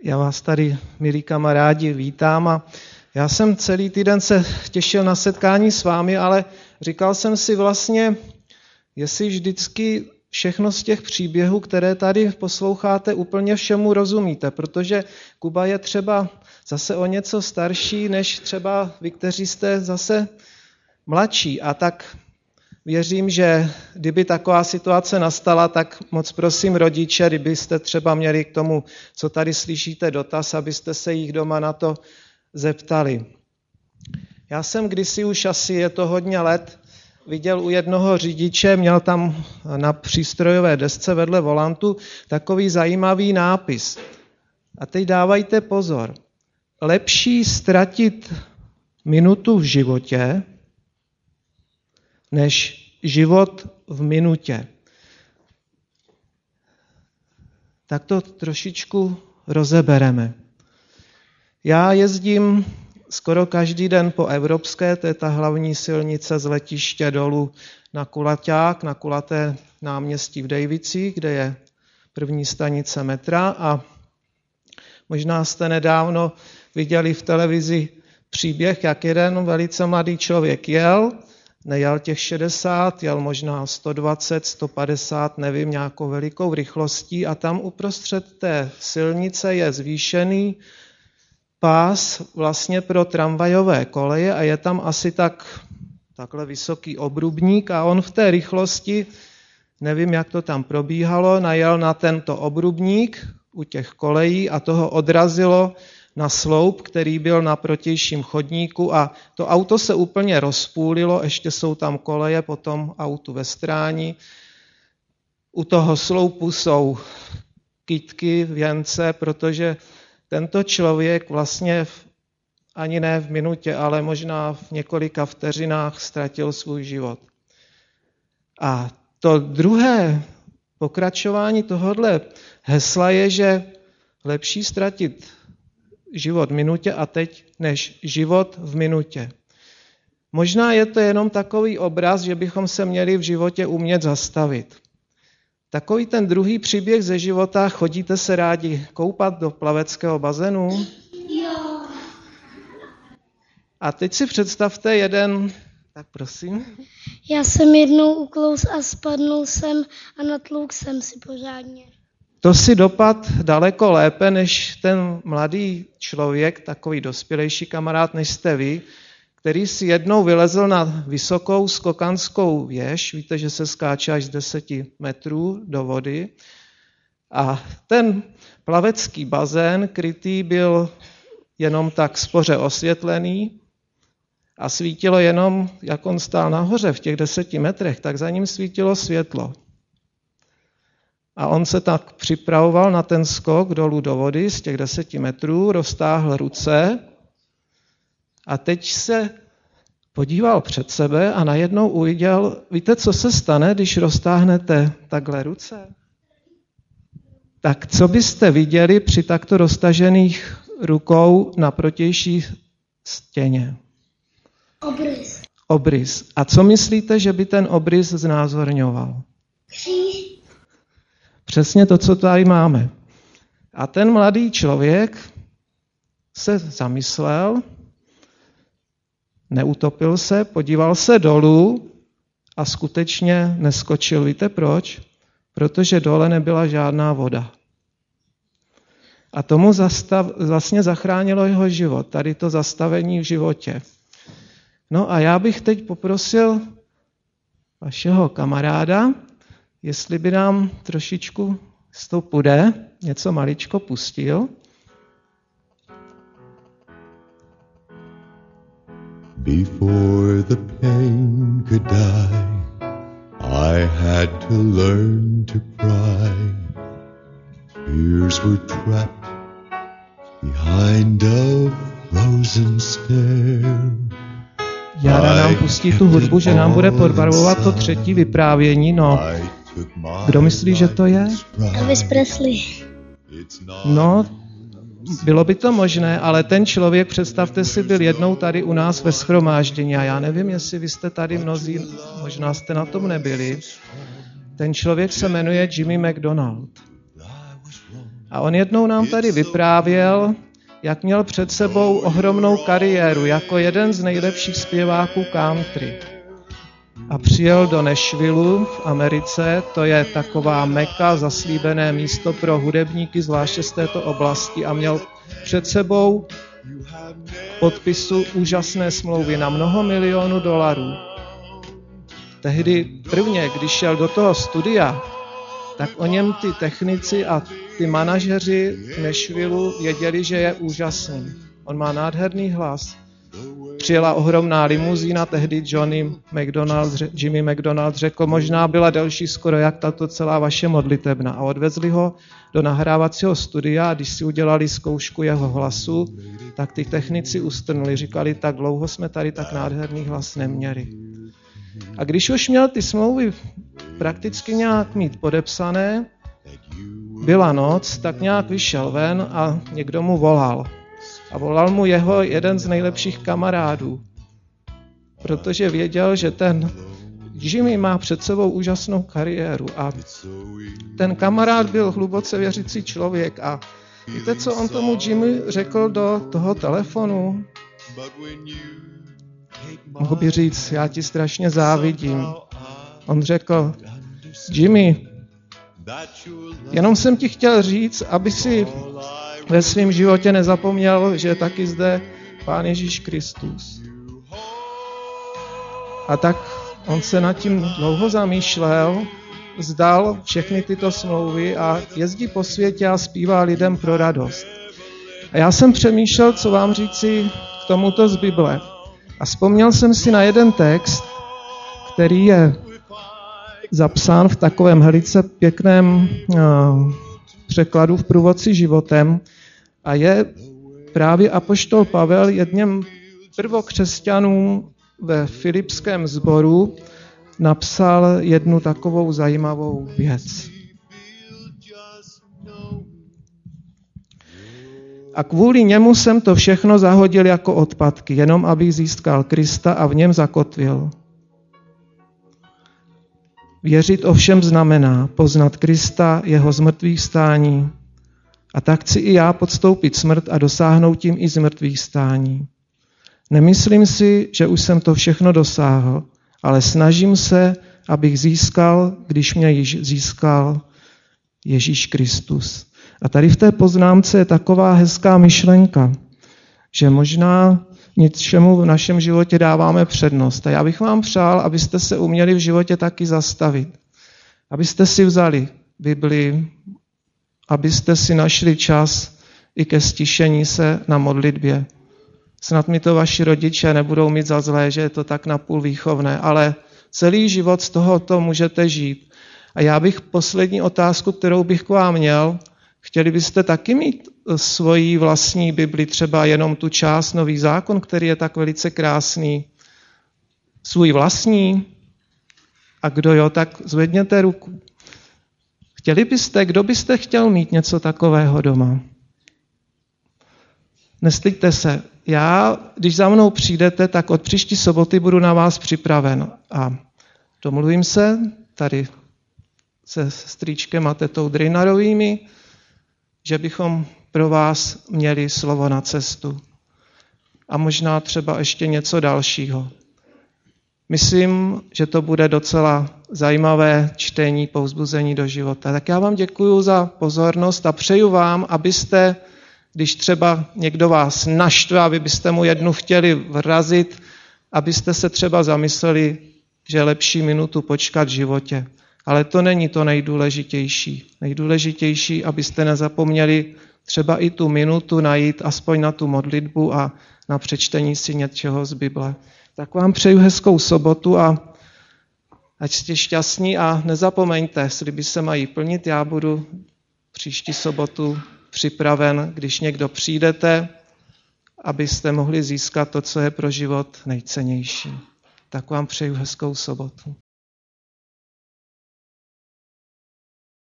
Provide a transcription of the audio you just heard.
Já vás tady, milí kamarádi, vítám a já jsem celý týden se těšil na setkání s vámi, ale říkal jsem si vlastně, jestli vždycky všechno z těch příběhů, které tady posloucháte, úplně všemu rozumíte, protože Kuba je třeba zase o něco starší, než třeba vy, kteří jste zase mladší. A tak věřím, že kdyby taková situace nastala, tak moc prosím rodiče, kdybyste třeba měli k tomu, co tady slyšíte, dotaz, abyste se jich doma na to zeptali. Já jsem kdysi už asi, je to hodně let, viděl u jednoho řidiče, měl tam na přístrojové desce vedle volantu takový zajímavý nápis. A teď dávajte pozor. Lepší ztratit minutu v životě, než život v minutě. Tak to trošičku rozebereme. Já jezdím skoro každý den po Evropské, to je ta hlavní silnice z letiště dolů na Kulaťák, na Kulaté náměstí v Dejvicích, kde je první stanice metra a možná jste nedávno viděli v televizi příběh, jak jeden velice mladý člověk nejel těch 60, jel možná 120, 150, nevím, nějakou velikou rychlostí a tam uprostřed té silnice je zvýšený pás vlastně pro tramvajové koleje a je tam asi takhle vysoký obrubník a on v té rychlosti, nevím, jak to tam probíhalo, najel na tento obrubník u těch kolejí a toho odrazilo na sloup, který byl na protějším chodníku a to auto se úplně rozpůlilo, ještě jsou tam koleje, potom autu ve stráni. U toho sloupu jsou kytky, věnce, protože tento člověk vlastně ani ne v minutě, ale možná v několika vteřinách ztratil svůj život. A to druhé pokračování tohohle hesla je, že lepší ztratit život v minutě a teď, než život v minutě. Možná je to jenom takový obraz, že bychom se měli v životě umět zastavit. Takový ten druhý příběh ze života, chodíte se rádi koupat do plaveckého bazénu? Jo. A teď si představte jeden, tak prosím. Já jsem jednou uklous a spadnul jsem a natlouk jsem si pořádně. To si dopad daleko lépe, než ten mladý člověk, takový dospělejší kamarád, než jste vy, který si jednou vylezl na vysokou skokanskou věž, víte, že se skáče až z 10 metrů do vody, a ten plavecký bazén krytý byl jenom tak spoře osvětlený a svítilo jenom, jak on stál nahoře v těch 10 metrech, tak za ním svítilo světlo. A on se tak připravoval na ten skok dolů do vody z těch 10 metrů, roztáhl ruce a teď se podíval před sebe a najednou uviděl, víte, co se stane, když roztáhnete takhle ruce? Tak co byste viděli při takto roztažených rukou na protější stěně? Obrys. Obrys. A co myslíte, že by ten obrys znázorňoval? Kříž. Přesně to, co tady máme. A ten mladý člověk se zamyslel, neutopil se, podíval se dolů a skutečně neskočil. Víte proč? Protože dole nebyla žádná voda. A tomu vlastně zachránilo jeho život, tady to zastavení v životě. No a já bych teď poprosil vašeho kamaráda, jestli by nám trošičku z toho půjde, něco maličko pustil. Before the pain could die, I had to learn to cry. Tears were trapped behind a frozen stare. Jara nám pustí tu hudbu, že nám bude podbarvovat to třetí vyprávění. No, kdo myslí, že to je? Elvis Presley. No, bylo by to možné, ale ten člověk, představte si, byl jednou tady u nás ve shromáždění a já nevím, jestli vy jste tady mnozí, možná jste na tom nebyli. Ten člověk se jmenuje Jimmy McDonald. A on jednou nám tady vyprávěl, jak měl před sebou ohromnou kariéru jako jeden z nejlepších zpěváků country. A přijel do Nashvillu v Americe, to je taková Meka, zaslíbené místo pro hudebníky, zvláště z této oblasti, a měl před sebou podpisu úžasné smlouvy na mnoho milionů dolarů. Tehdy prvně, když šel do toho studia, tak o něm ty technici a ty manažeři v Nashvillu věděli, že je úžasný. On má nádherný hlas. Přijela ohromná limuzína, tehdy Jimmy McDonald řekl, možná byla delší skoro jak tato celá vaše modlitebna. A odvezli ho do nahrávacího studia a když si udělali zkoušku jeho hlasu, tak ty technici ustrnuli. Říkali, tak dlouho jsme tady tak nádherný hlas neměli. A když už měl ty smlouvy prakticky nějak mít podepsané, byla noc, tak nějak vyšel ven a někdo mu volal. A volal mu jeho jeden z nejlepších kamarádů, protože věděl, že ten Jimmy má před sebou úžasnou kariéru. A ten kamarád byl hluboce věřící člověk. A víte, co on tomu Jimmy řekl do toho telefonu? Mohl by říct, já ti strašně závidím. On řekl, Jimmy, jenom jsem ti chtěl říct, aby si ve svém životě nezapomněl, že je taky zde Pán Ježíš Kristus. A tak on se nad tím dlouho zamýšlel, vzdal všechny tyto smlouvy a jezdí po světě a zpívá lidem pro radost. A já jsem přemýšlel, co vám říci k tomuto z Bible. A vzpomněl jsem si na jeden text, který je zapsán v takovém velice pěkném překladu v Průvodci životem a je právě apoštol Pavel jedním prvokřesťanům ve Filipském sboru napsal jednu takovou zajímavou věc. A kvůli němu jsem to všechno zahodil jako odpadky, jenom abych získal Krista a v něm zakotvil. Věřit ovšem znamená poznat Krista, jeho zmrtvých vstání. A tak chci i já podstoupit smrt a dosáhnout tím i zmrtvých vstání. Nemyslím si, že už jsem to všechno dosáhl, ale snažím se, abych získal, když mě již získal Ježíš Kristus. A tady v té poznámce je taková hezká myšlenka, že možná něčemu v našem životě dáváme přednost. A já bych vám přál, abyste se uměli v životě taky zastavit. Abyste si vzali Bibli, abyste si našli čas i ke stišení se na modlitbě. Snad mi to vaši rodiče nebudou mít za zlé, že je to tak napůl výchovné, ale celý život z tohoto můžete žít. A já bych poslední otázku, kterou bych k vám měl, chtěli byste taky mít svoji vlastní Bibli, třeba jenom tu část Nový zákon, který je tak velice krásný, svůj vlastní? A kdo jo, tak zvedněte ruku. Chtěli byste, kdo byste chtěl mít něco takového doma? Nestyďte se. Já, když za mnou přijdete, tak od příští soboty budu na vás připraven. A domluvím se tady se strýčkem a tetou Drynarovými, že bychom pro vás měli slovo na cestu. A možná třeba ještě něco dalšího. Myslím, že to bude docela zajímavé čtení, povzbuzení do života. Tak já vám děkuji za pozornost a přeju vám, abyste, když třeba někdo vás naštve a vy byste mu jednu chtěli vrazit, abyste se třeba zamysleli, že je lepší minutu počkat v životě. Ale to není to nejdůležitější. Nejdůležitější, abyste nezapomněli třeba i tu minutu najít aspoň na tu modlitbu a na přečtení si něčeho z Bible. Tak vám přeju hezkou sobotu a ať jste šťastní a nezapomeňte, sliby se mají plnit. Já budu příští sobotu připraven, když někdo přijdete, abyste mohli získat to, co je pro život nejcennější. Tak vám přeju hezkou sobotu.